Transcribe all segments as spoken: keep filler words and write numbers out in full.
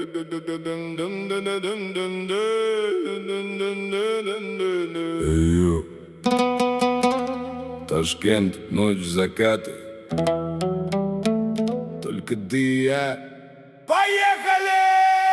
Йо. Ташкент, ночь закаты. Только ты и я. Поехали!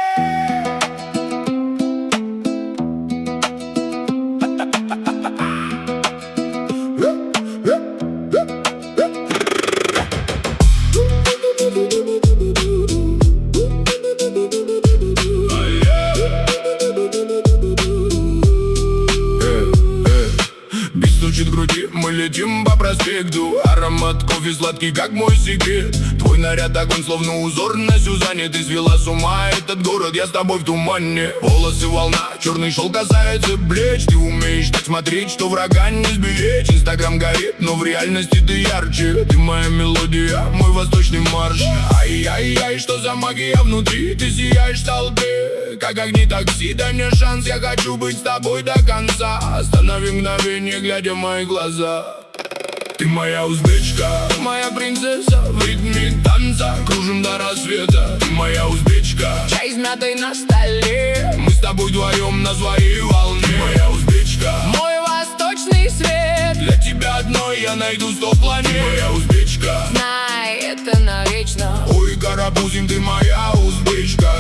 В груди, мы летим по проспекту. Аромат кофе сладкий, как мой секрет. Твой наряд огонь, словно узор на Сюзанне. Ты свела с ума этот город, я с тобой в тумане. Волосы волна, черный шел касается плеч. Ты умеешь так смотреть, что врага не сберечь. Инстаграм горит, но в реальности ты ярче. Ты моя мелодия, мой восточный марш. Ай-яй-яй, что за магия внутри? Ты сияешь в толпе, как огни такси. Дай мне шанс, я хочу быть с тобой до конца. Останови мгновение, глядя в мои глаза. Ты моя узбечка, моя принцесса, в ритме танца кружим до рассвета. Ты моя узбечка, чай с мятой на столе. Мы с тобой вдвоем на своей волне. Ты моя узбечка, мой восточный свет. Для тебя одной я найду сто планет. Ты моя узбечка, знай, это навечно. Ой, Карапузин, ты моя узбечка.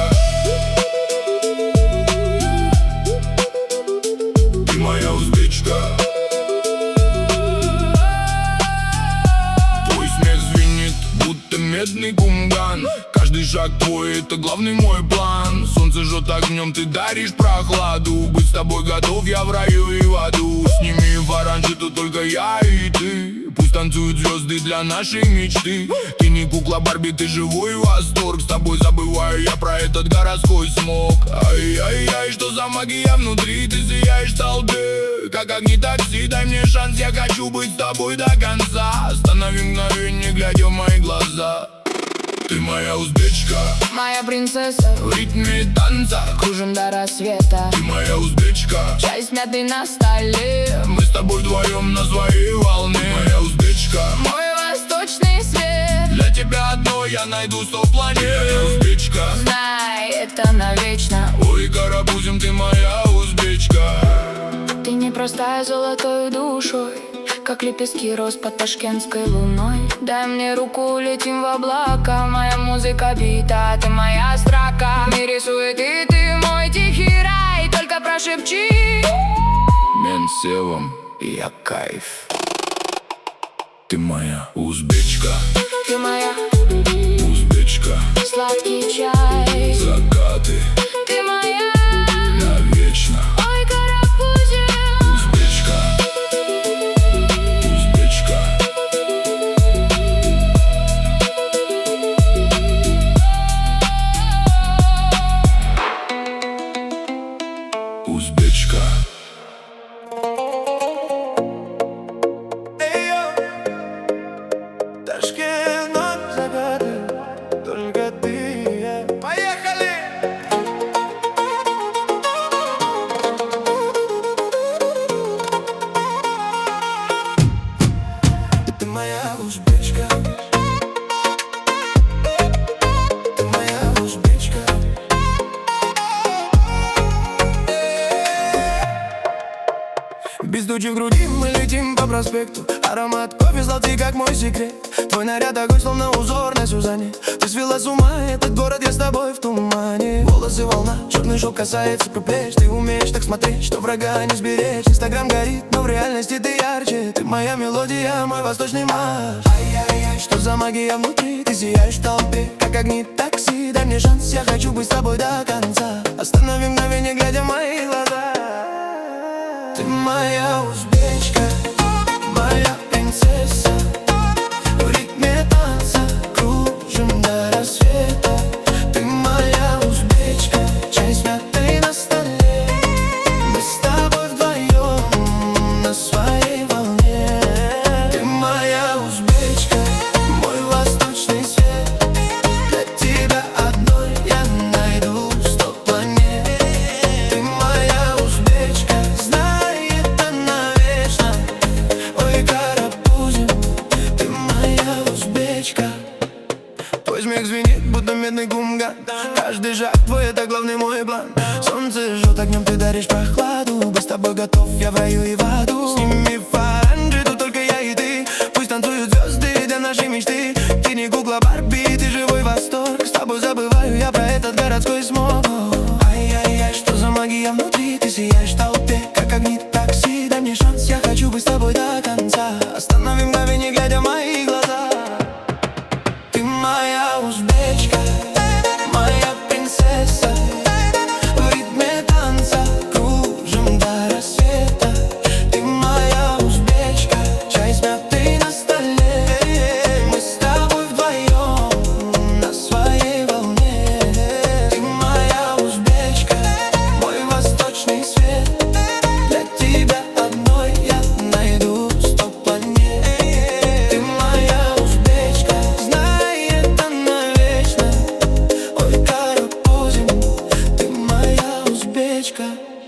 Ты моя узбечка. Медный кумган, каждый шаг твой, это главный мой план. Солнце жжет огнем, ты даришь прохладу. Быть с тобой готов я в раю и в аду. Сними в оранже, тут только я и ты. Пусть танцуют звезды для нашей мечты. Ты не кукла Барби, ты живой восторг. С тобой забываю я про этот городской смог. Ай-яй-яй, что за магия внутри? Ты сияешь в толпе, как огни такси. Дай мне шанс, я хочу быть с тобой до конца. Останови мгновение, глядя в мои глаза. Ты моя узбечка, моя принцесса, в ритме танца кружим до рассвета. Ты моя узбечка, чай с мятой на столе. Мы с тобой вдвоем на своей волне. Ты моя узбечка, мой восточный свет. Для тебя одной я найду сто планет. Ты моя узбечка, знай, это навечно. Ой, Карапузин, ты моя узбечка. Ты не простая золотой душой, как лепестки роз под ташкентской луной. Дай мне руку, летим в облака. Моя музыка бита, ты моя строка. В мире суеты, ты мой тихий рай. Только прошепчи. Менсевом я кайф. Ты моя узбечка. Ты моя узбечка. Сладкий чай, закаты. Ты моя навечно. Ой, Карапузин. Узбечка. Узбечка. Узбечка. Ташкент, ночь закаты, только ты и я. Поехали! Ты моя узбечка. Ты моя узбечка. Без тучи в груди мы летим по проспекту. Аромат кофе сладкий, как мой секрет. Твой наряд огонь, словно узор на Сюзанне. Ты свела с ума этот город, я с тобой в тумане. Волосы волна, черный шелк касается плеч. Ты умеешь так смотреть, что врага не сберечь. Инстаграм горит, но в реальности ты ярче. Ты моя мелодия, мой восточный марш. Ай-яй-яй, что за магия внутри? Ты сияешь в толпе, как огни такси. Дай мне шанс, я хочу быть с тобой до конца. Останови мгновение, глядя в мои глаза. Ты моя узбечка, моя принцесса, в ритме танца кружим до рассвета. Ты моя узбечка, чай с мятой на столе. Мы с тобой вдвоем на своей волне. Ты моя узбечка, мой восточный свет. Для тебя одной я найду сто планет. Ты моя узбечка, знай, это навечно. Ой, Карапузин, горит, будто медный гумган. Каждый шаг твой — это главный мой план. Солнце жжет огнем, ты даришь прохладу. Быть с тобой готов, я в раю и в аду. Сними фаранжи, тут только я и ты. Пусть танцуют звезды для нашей мечты. Ты не кукла Барби, ты живой восторг. С тобой забываю я про этот городской смог. Ай-яй-яй, что за магия внутри? Ты сияешь в толпе, как огни такси. Дай мне шанс, я хочу быть с тобой до конца. Останови мгновение, глядя в мои глаза. Ты моя узбечка, моя принцесса. В ритме танца кружим до рассвета. Ты моя узбечка, чай с мятой на столе. Мы с тобой вдвоем на своей волне. Ты моя узбечка, мой восточный свет. Для тебя одной я найду сто планет. Ты моя узбечка, знай это навечно. Ой, карапузин, ты моя узбечка.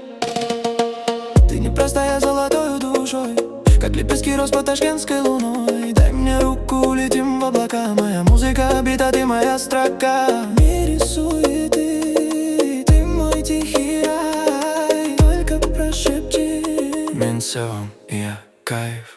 Ты непростая золотою душой, как лепестки роз под ташкентской луной. Дай мне руку, летим в облака. Моя музыка бита, ты моя строка. В мире суеты, ты мой тихий рай. Только прошепчи: Минсеон, я кайф.